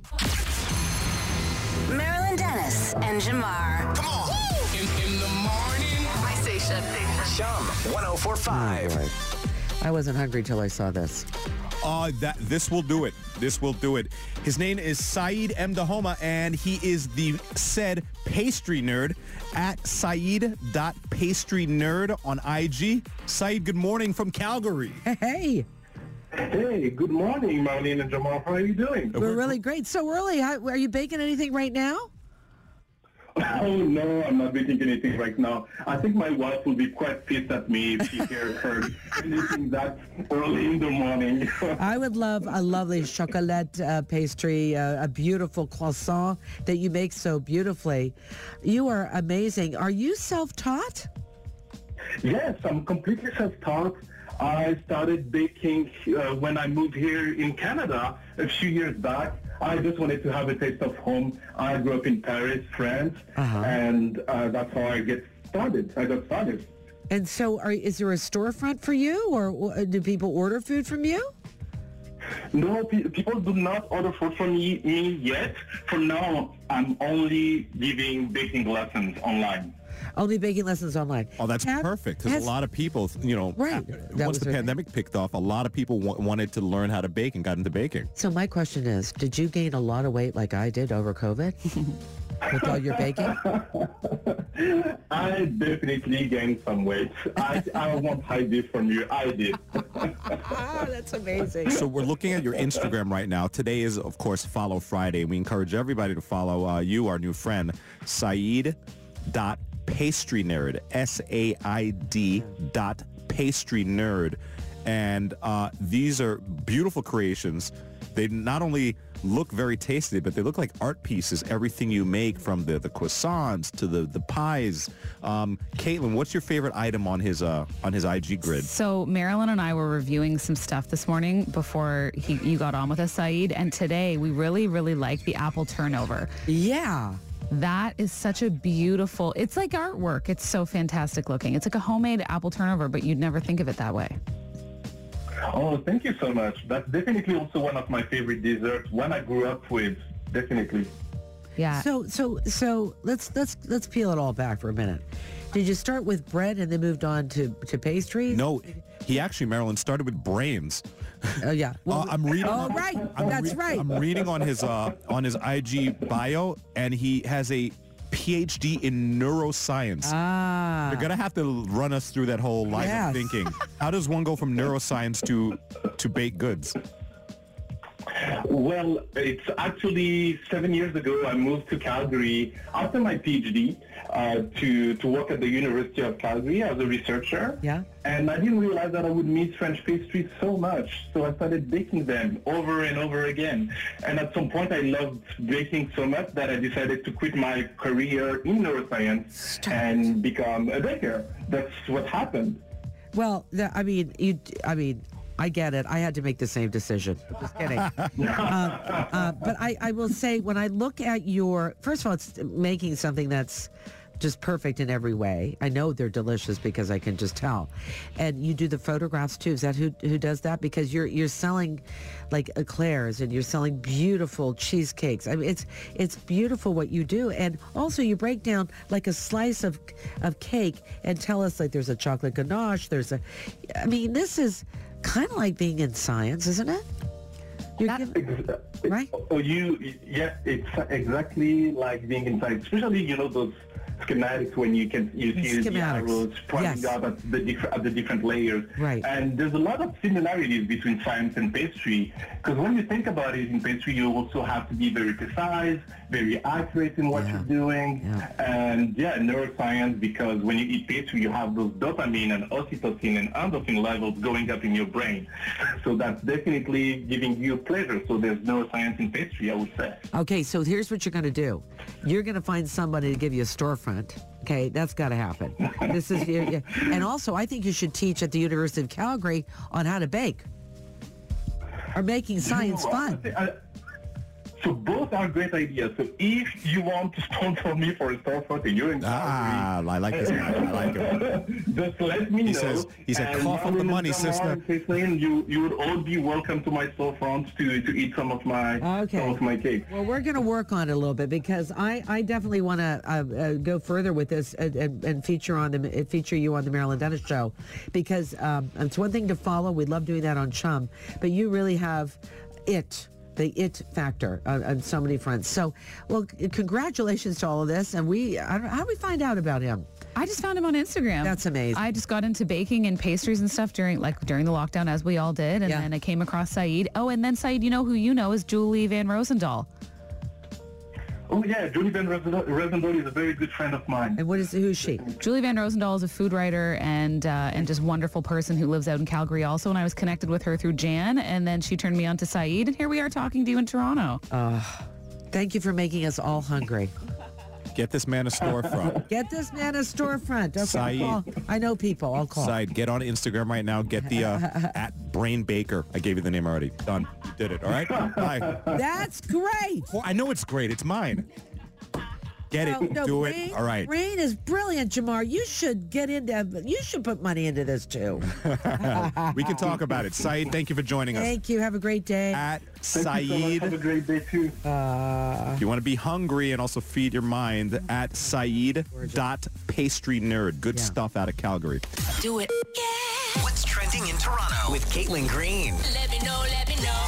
Marilyn Dennis and Jamar.
Come on. In, in the morning.
My station.
Chum one oh four point five.
Right. I wasn't hungry till I saw this.
Uh, that This will do it. This will do it. His name is Saeed M. Dahoma, and he is the said pastry nerd at Saeed.pastrynerd on I G. Saeed, good morning from Calgary.
Hey,
Hey, good morning, Marlene and Jamal. How are you doing?
we're really great. So early. How, are you baking anything right now?
Oh, no, I'm not baking anything right now. I think my wife will be quite pissed at me if she hears her anything that early in the morning.
I would love a lovely chocolate uh, pastry, uh, a beautiful croissant that you make so beautifully. You are amazing. Are you self-taught?
Yes, I'm completely self-taught. I started baking uh, when I moved here in Canada a few years back. I just wanted to have a taste of home. I grew up in Paris, France,
Uh-huh.
and uh, that's how I get started. I got started.
And so are, is there a storefront for you, or uh, do people order food from you?
No, pe- people do not order food from me, me yet. For now, I'm only giving baking lessons online.
Only baking lessons online.
Oh, that's
Have-
perfect because
has-
a lot of people, you know,
Right.
after-
That
once
was
the
their
pandemic picked off, a lot of people wa- wanted to learn how to bake and got into baking.
So my question is, did you gain a lot of weight like I did over COVID with all your baking?
I definitely gained some weight. I, I won't hide this from you. I did.
Ah, that's amazing.
So we're looking at your Instagram right now. Today is, of course, Follow Friday. We encourage everybody to follow uh, you, our new friend, Saeed.pastrynerd, S A I D dot pastry nerd. And uh, these are beautiful creations. They not only look very tasty, but they look like art pieces, everything you make, from the, the croissants to the, the pies. Um, Caitlin, what's your favorite item on his uh, on his I G grid?
So Marilyn and I were reviewing some stuff this morning before he, you got on with us, Saeed. And today we really, really like the apple turnover.
Yeah.
That is such a beautiful, it's like artwork. It's so fantastic looking. It's like a homemade apple turnover, but you'd never think of it that way.
Oh, thank you so much. That's definitely also one of my favorite desserts. One I grew up with, definitely.
Yeah.
So so so let's let's let's peel it all back for a minute. Did you start with bread and then moved on to, to pastries?
No, he actually, Marilyn, started with brains.
Oh yeah.
Uh, I'm reading.
Oh right.
I'm
That's
re-
right.
I'm reading on his uh, on his I G bio, and he has a P H D in neuroscience.
Ah.
You're gonna have to run us through that whole line
Yes.
of thinking. How does one go from neuroscience to to baked goods?
Well, it's actually seven years ago I moved to Calgary after my PhD uh, to, to work at the University of Calgary as a researcher.
Yeah.
And I didn't realize that I would miss French pastries so much. So I started baking them over and over again. And at some point I loved baking so much that I decided to quit my career in neuroscience
Stop.
and become a baker. That's what happened.
Well, the, I mean, you. I mean, I get it. I had to make the same decision. Just kidding. uh, uh, but I, I will say, when I look at your, first of all, it's making something that's just perfect in every way. I know they're delicious because I can just tell. And you do the photographs too. Is that who who does that? Because you're you're selling like eclairs and you're selling beautiful cheesecakes. I mean, it's it's beautiful what you do. And also you break down like a slice of of cake and tell us like there's a chocolate ganache. There's a, I mean, this is kind of like being in science, isn't it? You're
That-
giving, right?
Oh, you, yeah, it's exactly like being inside, especially, you know, those schematics when you can, you see the
Schematics.
arrows pointing
Yes.
out at the, diff- at the different layers.
Right.
And there's a lot of similarities between science and pastry, because when you think about it, in pastry, you also have to be very precise, very accurate in what
Yeah.
you're doing.
Yeah.
And yeah, neuroscience, because when you eat pastry, you have those dopamine and oxytocin and endorphin levels going up in your brain. So that's definitely giving you pleasure. So there's neuroscience in pastry, I would say.
Okay, so here's what you're going to do. You're going to find somebody to give you a storefront. Okay, that's got to happen. This is, yeah, yeah. And also, I think you should teach at the University of Calgary on how to bake or making science
You know,
fun.
I- So both are great ideas. So if you want to sponsor me for a storefront and you're in
Ah, I like this guy. I like him.
Calgary, just let me
He
know.
says- he said,
And
"Cough up the
Marlon
money,
and Tamar
sister."
and Caitlin, You you would all be welcome to my storefront to to eat some of my
Okay.
some of my cake.
Well, we're going to work on it a little bit because I, I definitely want to uh, uh, go further with this and, and, and feature on the uh, feature you on the Marilyn Dennis Show, because um, it's one thing to follow. We love doing that on Chum, but you really have it. The it factor on, on so many fronts. So, well, c- congratulations to all of this. And we, I don't, how do we find out about him?
I just found him on Instagram.
That's amazing.
I just got into baking and pastries and stuff during like during the lockdown, as we all did, and
Yeah.
then I came across Saeed. Oh, and then Saeed, you know who you know is Julie Van Rosendahl.
Oh yeah, Julie Van Rosendahl Rosendahl is a very good friend of mine.
And what is who's she?
Julie Van Rosendahl is a food writer and uh, and just wonderful person who lives out in Calgary also. And I was connected with her through Jan, and then she turned me on to Saeed, and here we are talking to you in Toronto.
Thank you for making us all hungry.
Get this man a storefront.
Get this man a storefront. Okay,
Saeed.
I'll call. I know people. I'll call.
Side, get on Instagram right now. Get the uh, at Brain Baker. I gave you the name already. Done. You did it. All right. Bye.
That's great.
Well, I know it's great. It's mine. Get it.
No, no,
Do
Rain,
it. All right.
Rain is brilliant, Jamar. You should get into. You should put money into this too.
We can talk about it. Saeed, thank you for joining us.
Thank you. Have a great day.
At
Thank you so much. Have a
Saeed.
great day too.
If you want to be hungry and also feed your mind, at Saeed dot pastry nerd. Good
Yeah.
stuff out of Calgary.
Do it.
What's trending in Toronto with Caitlin Green?
Let me know, let me know.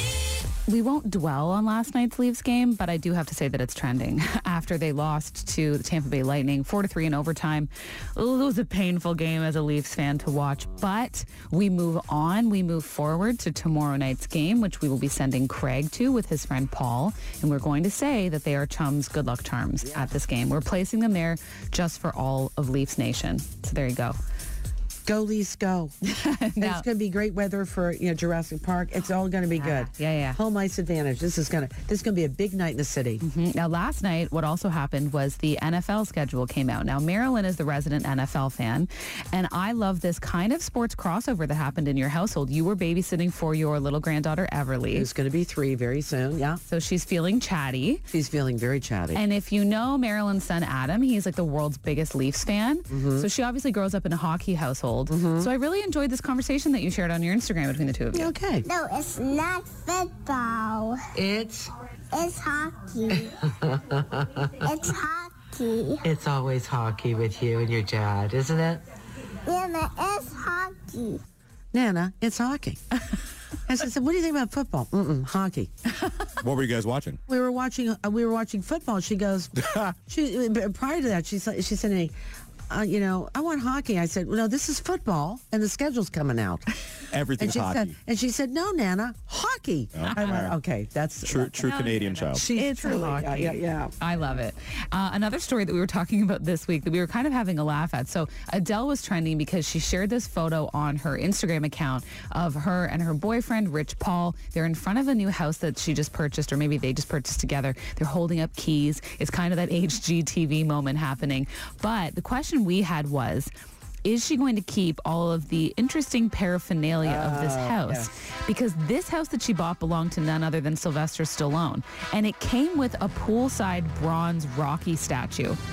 We won't dwell on last night's Leafs game, but I do have to say that it's trending. After they lost to the Tampa Bay Lightning four to three in overtime, it was a painful game as a Leafs fan to watch. But we move on. We move forward to tomorrow night's game, which we will be sending Craig to with his friend Paul. And we're going to say that they are Chum's good luck charms at this game. We're placing them there just for all of Leafs Nation. So there you go.
Go Leafs, go. And
Now-
it's going to be great weather for you know Jurassic Park. It's all going to be good.
yeah, yeah.
Home ice advantage. This is going to this is going to be a big night in the city.
Now, last night, what also happened was the N F L schedule came out. Now, Marilyn is the resident N F L fan, and I love this kind of sports crossover that happened in your household. You were babysitting for your little granddaughter, Everly.
It's going to be three very soon. Yeah,
So she's feeling chatty.
she's feeling very chatty.
And if you know Marilyn's son, Adam, he's like the world's biggest Leafs fan. So she obviously grows up in a hockey household. So I really enjoyed this conversation that you shared on your Instagram between the two of you.
Okay.
No, it's not football.
It's
It's hockey. It's hockey.
it's always hockey with you and your dad, isn't it?
Yeah, it's hockey.
Nana, it's hockey. And she said, "What do you think about football?" Mm-mm, hockey.
What were you guys watching?
We were watching. Uh, we were watching football. She goes. she prior to that, she said. She said to me, uh, "You know, I want hockey." I said, "Well, no, this is football, and the schedule's coming out." And
Everything's
she
hockey.
said, "And she said, no, Nana, hockey." I went, "Okay, that's
True, true Canadian child.
She's
It's
truly,
hockey.
yeah, yeah, yeah.
I love it. Uh, another story that we were talking about this week that we were kind of having a laugh at. So Adele was trending because she shared this photo on her Instagram account of her and her boyfriend, Rich Paul. They're in front of a new house that she just purchased, or maybe they just purchased together. They're holding up keys. It's kind of that H G T V moment happening. But the question we had was, is she going to keep all of the interesting paraphernalia of this house? Because this house that she bought belonged to none other than Sylvester Stallone. And it came with a poolside bronze Rocky statue.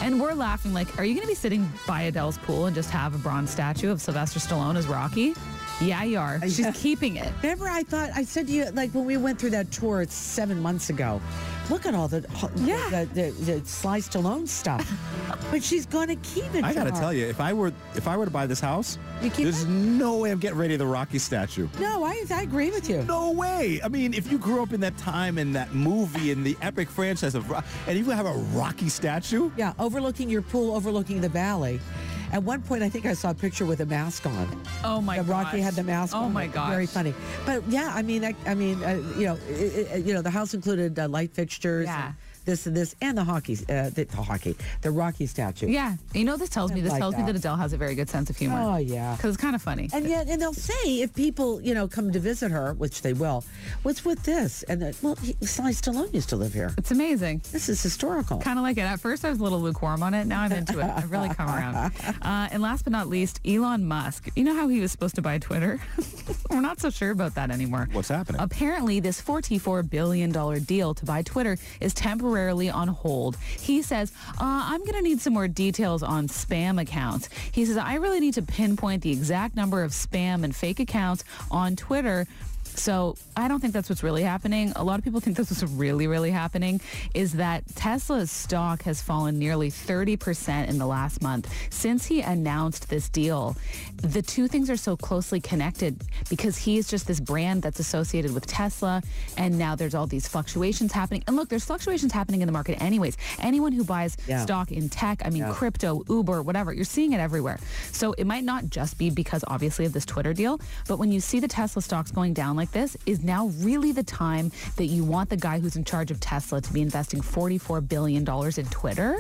And we're laughing like, are you going to be sitting by Adele's pool and just have a bronze statue of Sylvester Stallone as Rocky? Yeah, you are. She's keeping it.
Remember, I thought, I said to you, like when we went through that tour seven months ago, look at all the
Yeah.
the, the, the Sly Stallone stuff. But she's going to keep it.
I got to
Jamar.
tell you, if I were if I were to buy this house,
You keep
there's
it?
no way I'm getting ready the Rocky statue.
No, I, I agree with you.
No way. I mean, if you grew up in that time and that movie and the epic franchise of Ro- and you have a Rocky statue,
Yeah, overlooking your pool, overlooking the valley. At one point, I think I saw a picture with a mask on.
Oh, my
The Rocky
gosh.
had the mask
Oh,
on.
my gosh.
Very funny. But yeah, I mean, I, I mean, uh, you know, it, it, you know, the house included uh, light fixtures.
Yeah.
And this and this, and the hockey, uh, the, the hockey, the Rocky statue.
Yeah. You know what this tells me? This
Like
tells me
that.
that Adele has a very good sense of humor.
Oh, yeah.
Because it's kind of funny.
And yet, and they'll say if people, you know, come to visit her, which they will, what's with this? And the, well, he, Sly Stallone used to live here.
It's amazing.
This is historical.
Kind of like it. At first, I was a little lukewarm on it. Now I'm into it. I've really come around. Uh, and last but not least, Elon Musk. You know how he was supposed to buy Twitter? We're not so sure about that anymore.
what's happening?
Apparently, this forty-four billion dollars deal to buy Twitter is temporarily on hold. He says, uh, I'm going to need some more details on spam accounts. He says, I really need to pinpoint the exact number of spam and fake accounts on Twitter. So I don't think that's what's really happening. A lot of people think that's what's really, really happening is that Tesla's stock has fallen nearly thirty percent in the last month since he announced this deal. The two things are so closely connected because he's just this brand that's associated with Tesla, and now there's all these fluctuations happening. And look, there's fluctuations happening in the market anyways. Anyone who buys
Yeah.
stock in tech, I mean,
Yeah.
crypto, Uber, whatever, you're seeing it everywhere. So it might not just be because obviously of this Twitter deal, but when you see the Tesla stocks going down like this, is now really the time that you want the guy who's in charge of Tesla to be investing forty-four billion dollars in Twitter.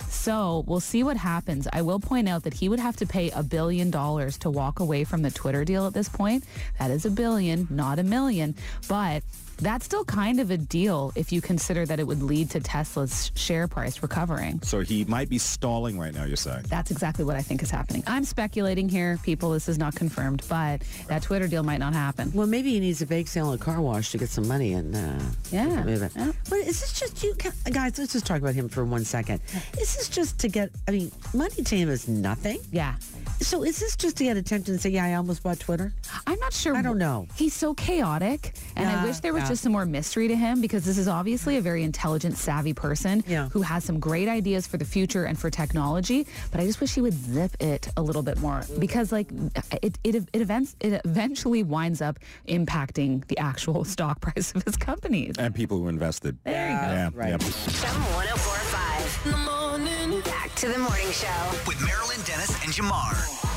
So we'll see what happens. I will point out that he would have to pay a billion dollars to walk away from the Twitter deal at this point. That is a billion, not a million. But that's still kind of a deal if you consider that it would lead to Tesla's share price recovering.
So he might be stalling right now, you're saying?
That's exactly what I think is happening. I'm speculating here, people. This is not confirmed, but that Twitter deal might not happen.
Well, maybe he needs a bake sale and a car wash to get some money and uh,
Yeah.
move it.
Yeah.
But is this just you guys? Let's just talk about him for one second. Is this just to get? I mean, money to him is nothing.
Yeah.
So is this just to get attention and say, "Yeah, I almost bought Twitter"?
I'm not sure.
I don't know.
He's so chaotic, and
Yeah,
I wish there was
yeah.
just some more mystery to him because this is obviously a very intelligent, savvy person
Yeah.
who has some great ideas for the future and for technology. But I just wish he would zip it a little bit more because, like, it it it, events, it eventually winds up impacting the actual stock price of his companies.
And people who invested.
There you go.
Yeah,
right.
yep.
Chum one oh four point five. In the morning. Back to the morning show.
With Marilyn Dennis and Jamar.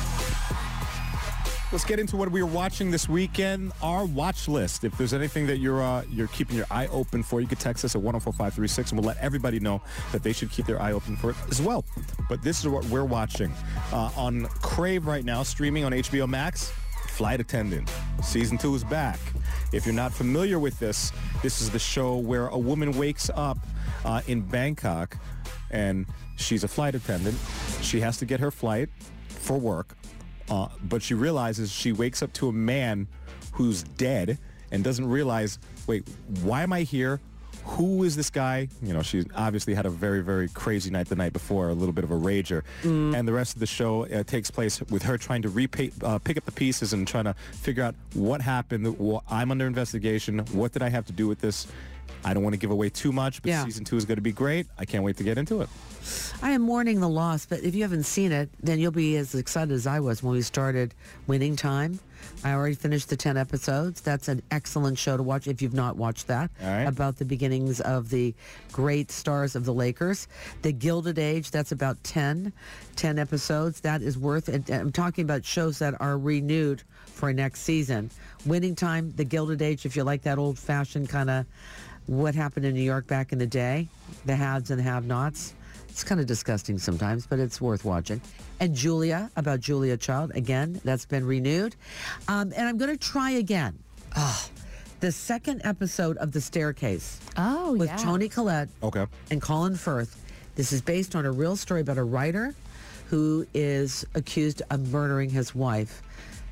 Let's get into what we are watching this weekend. Our watch list. If there's anything that you're uh, you're keeping your eye open for, you can text us at one oh four five three six, and we'll let everybody know that they should keep their eye open for it as well. But this is what we're watching uh, on Crave right now, streaming on H B O Max. Flight Attendant. Season two is back. If you're not familiar with this, this is the show where a woman wakes up uh, in Bangkok, and she's a flight attendant. She has to get her flight for work. Uh, but she realizes she wakes up to a man who's dead and doesn't realize, wait, why am I here? Who is this guy? You know, she obviously had a very, very crazy night the night before, a little bit of a rager. Mm. And the rest of the show uh, takes place with her trying to repay, uh, pick up the pieces and trying to figure out what happened. Well, I'm under investigation. What did I have to do with this? I don't want to give away too much, but
Yeah.
season two is going to be great. I can't wait to get into it.
I am mourning the loss, but if you haven't seen it, then you'll be as excited as I was when we started Winning Time. I already finished the ten episodes. That's an excellent show to watch if you've not watched that.
All right.
About the beginnings of the great stars of the Lakers. The Gilded Age, that's about ten, ten episodes. That is worth it. I'm talking about shows that are renewed for next season. Winning Time, The Gilded Age, if you like that old-fashioned kind of what happened in New York back in the day, the haves and the have-nots. It's kind of disgusting sometimes, but it's worth watching. And Julia, about Julia Child, again, that's been renewed. Um, and I'm going to try again. Oh, the second episode of The Staircase
Oh,
with
yeah.
Toni Collette
Okay.
and Colin Firth. This is based on a real story about a writer who is accused of murdering his wife.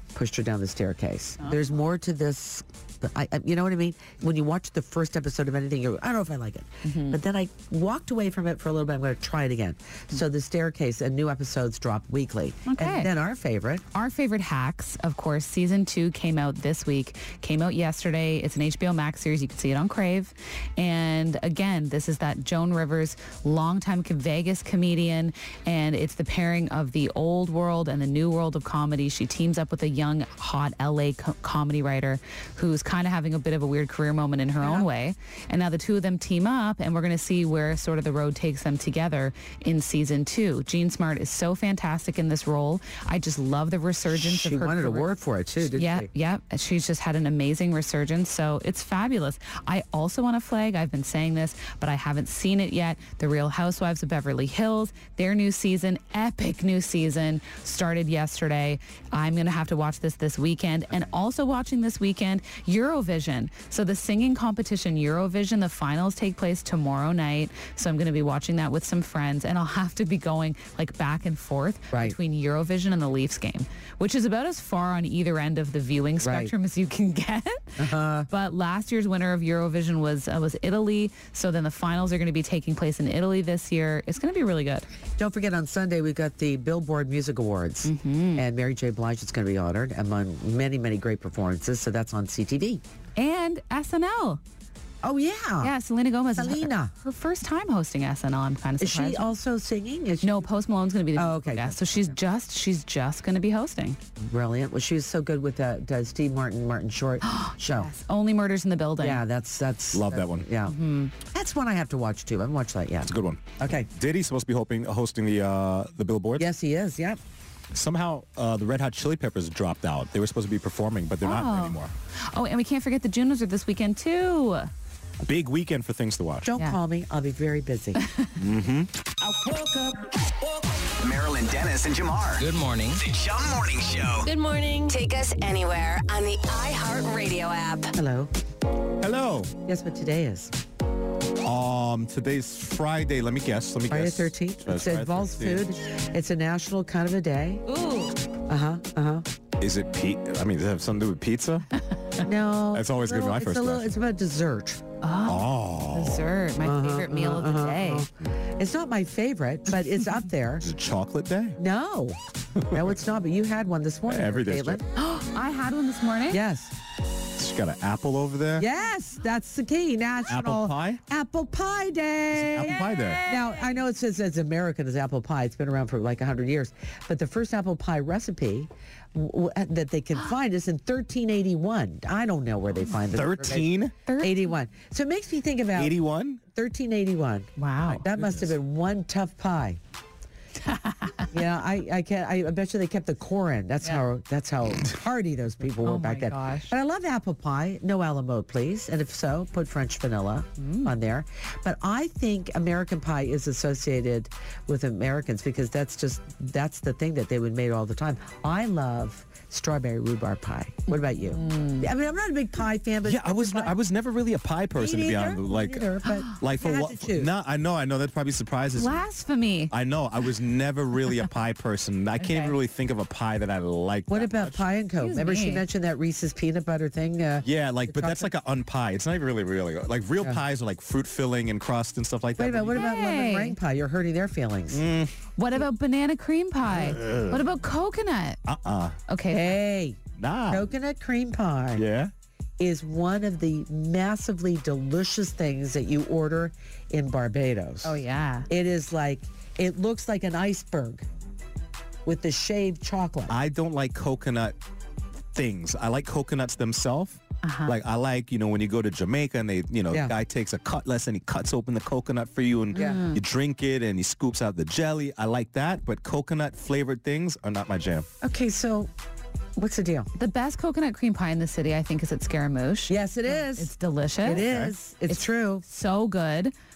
pushed her down the staircase. There's more to this. I, I, you know what I mean? When you watch the first episode of anything, you're, I don't know if I like it.
Mm-hmm.
But then I walked away from it for a little bit. I'm going to try it again. So the staircase and new episodes drop weekly.
Okay.
And then our favorite.
Our favorite Hacks, of course, season two came out this week, came out yesterday. It's an H B O Max series. You can see it on Crave. And again, this is that Joan Rivers, longtime Vegas comedian, and it's the pairing of the old world and the new world of comedy. She teams up with a young, hot L A co- comedy writer who's kind of having a bit of a weird career moment in her yeah. own way. And now the two of them team up, and we're going to see where sort of the road takes them together in season two. Jean Smart is so fantastic in this role. I just love the resurgence
she
of her
won an
career.
award for it, too, didn't
yeah,
she?
Yeah, she's just had an amazing resurgence, so it's fabulous. I also want to flag, I've been saying this, but I haven't seen it yet, The Real Housewives of Beverly Hills. Their new season, epic new season, started yesterday. I'm going to have to watch this this weekend. And also watching this weekend, Eurovision. So the singing competition Eurovision, the finals take place tomorrow night. So I'm going to be watching that with some friends, and I'll have to be going like back and forth
right.
between Eurovision and the Leafs game, which is about as far on either end of the viewing spectrum
right.
as you can get. Uh-huh. But last year's winner of Eurovision was uh, was Italy. So then the finals are going to be taking place in Italy this year. It's going to be really good.
Don't forget, on Sunday, we got the Billboard Music Awards. Mm-hmm. And Mary J. Blige is going to be honored among many, many great performances. So that's on C T V.
And S N L.
Oh, yeah.
Yeah, Selena Gomez.
Selena.
Her, her first time hosting S N L. I'm kind of
Is
surprised.
she also singing? Is she...
No, Post Malone's going to be the
oh,
musical
okay.
guest. So she's just she's just going to be hosting.
Brilliant. Well, she was so good with that, that Steve Martin, Martin Short show.
Yes. Only Murders in the Building.
Yeah, that's... that's
Love
that's,
that one.
Yeah. Mm-hmm. That's one I have to watch, too. I haven't watched that yet.
It's a good one.
Okay.
Diddy's supposed to be hoping, hosting the uh, the Billboard.
Yes, he is. Yep.
Somehow, uh, the Red Hot Chili Peppers dropped out. They were supposed to be performing, but they're
oh.
not anymore.
Oh, and we can't forget the Junos are this weekend, too.
Big weekend for things to watch.
Don't
yeah.
call me. I'll be very busy.
mm-hmm.
I woke up, woke up. Marilyn Dennis and Jamar. Good morning. The Chum Morning Show.
Good morning. Take us anywhere on the iHeartRadio app.
Hello.
Hello.
Guess what today is?
Um, today's Friday. Let me guess. Let me
Friday
guess.
thirteenth.
Uh,
It involves food. It's a national kind of a day.
Ooh.
Uh-huh. Uh-huh.
Is it pizza? I mean, does it have something to do with pizza?
No.
That's always
little,
good when I
it's
first
a little,
question.
It's about dessert.
Oh.
Oh.
Dessert. My
Uh-huh,
favorite meal
uh-huh,
of the
uh-huh,
day.
uh-huh. It's not my favorite, but it's up there.
Is it chocolate day?
No. No, it's not, but you had one this morning.
Every day's
Caitlin.
I had one this morning.
Yes.
She got an apple over there.
Yes, that's the key. National
Apple pie?
Apple Pie Day.
Apple pie day.
Now, I know it says it's American as apple pie. It's been around for like one hundred years. But the first apple pie recipe w- w- that they can find is in thirteen eighty-one. I don't know where they find it.
thirteen
eighty-one. So it makes me think about
eighty-one?
thirteen eighty-one.
Wow.
That must have been one tough pie. Yeah, I, I can't. I bet you they kept the core in. That's
Yeah.
how. That's how hardy those people were
Oh
back
my
then.
gosh.
But I love apple pie. No alamo, please. And if so, put French vanilla on there. But I think American pie is associated with Americans because that's just that's the thing that they would make all the time. I love strawberry rhubarb pie. What about you? I mean, I'm not a big pie fan, but
Yeah, I was.
pie-
I was never really a pie person, to be
neither,
honest.
me
Like,
neither, but
like for
you have
what?
to choose.
No, I know. I know that probably surprises you.
Blasphemy.
I know. I was never really a pie person. I can't even
Okay.
really think of a pie that I like.
What
that
about
much.
pie and Coke?
Excuse
Remember she
me.
mentioned that Reese's peanut butter thing? Uh,
Yeah, like,
the
but that's like
chocolate-
an unpie. It's not even really, really like real pies are like fruit filling and crust and stuff like
Wait a
that.
minute. What about lemon
Hey.
meringue pie? You're hurting their feelings.
Mm.
What about banana cream pie? What about coconut?
Uh-uh.
Okay.
Hey,
Nah.
coconut cream pie
Yeah.
is one of the massively delicious things that you order in Barbados.
Oh, yeah.
It is like, it looks like an iceberg with the shaved chocolate.
I don't like coconut things. I like coconuts themselves.
Uh-huh.
Like I like, you know, when you go to Jamaica and they, you know,
Yeah.
the guy takes a cutlass and he cuts open the coconut for you and
Yeah.
you drink it and he scoops out the jelly. I like that, but coconut flavored things are not my jam.
Okay, so what's the deal?
The best coconut cream pie in the city, I think, is at Scaramouche.
Yes, it is.
It's delicious.
It is. It's,
It's
true.
So good.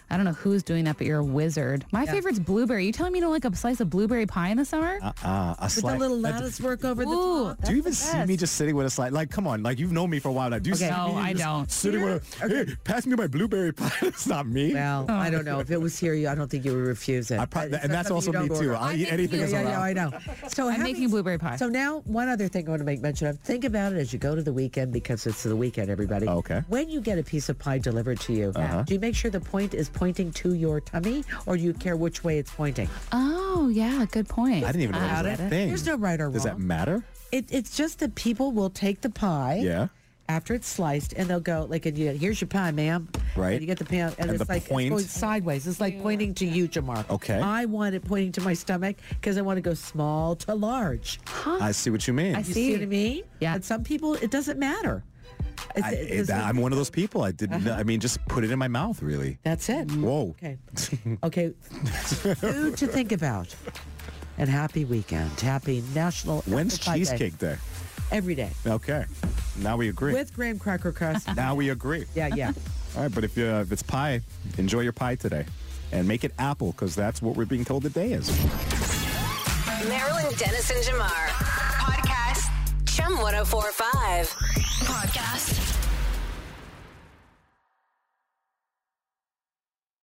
I don't know who's doing that, but you're a wizard. My
Yeah.
favorite's blueberry. You telling me you don't like a slice of blueberry pie in the summer?
Uh-uh. A
With
slice.
the little
that-
lattice work over the
Ooh.
top.
Do you even
That's the
see me
best.
just sitting with a slice? Like, come on. Like, you've known me for a while now. Do you
Okay.
see
No,
me
I
just
don't.
sitting with a, hey, pass me my blueberry pie. That's not me.
Well, I don't know. If it was here, you, I don't think you would refuse it.
I prob-
But
and that's
something
also
you
me,
don't
too.
order.
I'll
I'm
eat
making
anything
you-
that's
yeah, yeah,
around.
I know. So
I'm
having-
making blueberry pie.
So now, one other thing I want to make mention of. Think about it as you go to the weekend, because it's the weekend, everybody.
Okay.
When you get a piece of pie delivered to you,
Uh-huh.
do you make sure the point is pointing to your tummy, or do you care which way it's pointing?
Oh, yeah, good point.
I didn't even know
I
that was
get
a
it.
thing.
There's no right or
Does that
wrong.
matter?
It, it's just that people will take the pie.
Yeah.
After it's sliced, and they'll go like, and you, here's your pie, ma'am.
Right.
And you get the pan, and,
And
it's
the
like
point-
it's going sideways. It's like pointing to you, Jamar.
Okay.
I want it pointing to my stomach because I want to go small to large.
I see what you mean.
I
You
see.
see what I mean?
Yeah.
And some people, it doesn't matter. It's-
I,
it's-
it- I'm one of those people. I didn't. I mean, just put it in my mouth, really.
That's it.
Whoa.
Okay. Okay. Food to think about. And happy weekend. Happy National
When's
Apple Pie Day.
Cheesecake Day?
Every day.
Okay. Now we agree.
With graham cracker crust.
now we agree.
Yeah, yeah.
All right, but if, you, uh, if it's pie, enjoy your pie today. And make it apple, because that's what we're being told today is.
Marilyn Dennis and Jamar. Podcast. Chum one oh four point five.